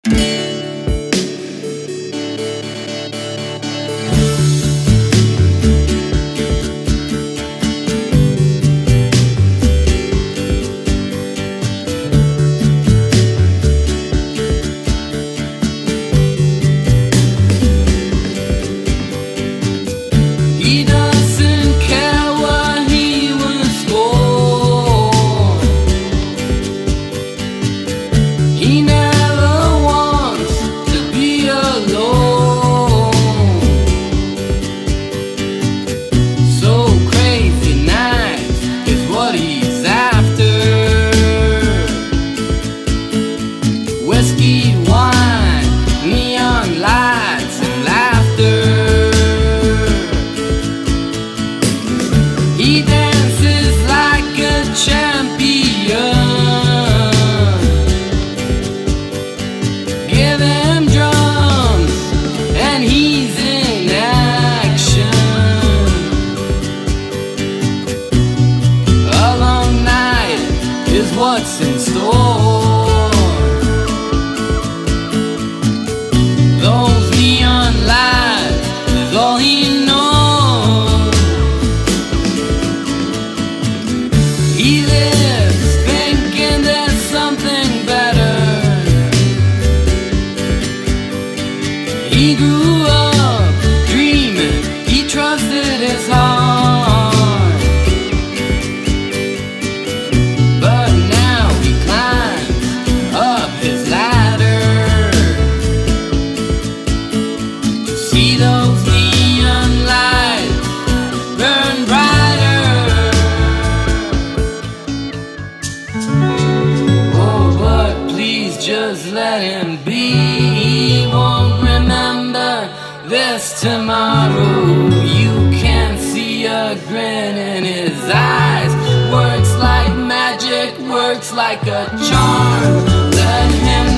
Whiskey, wine, neon lights and laughter. He dances like a champion. Give him drums and he's in action. A long night is what's in store. Those neon lights is all he knows. He lives thinking there's something better. He grew up dreaming, he trusted his heart. But now he climbs up his ladder. See those neon lights burn brighter. Oh, but please just let him be. He won't remember this tomorrow. You can see a grin in his eyes. Works like magic, works like a charm. Let him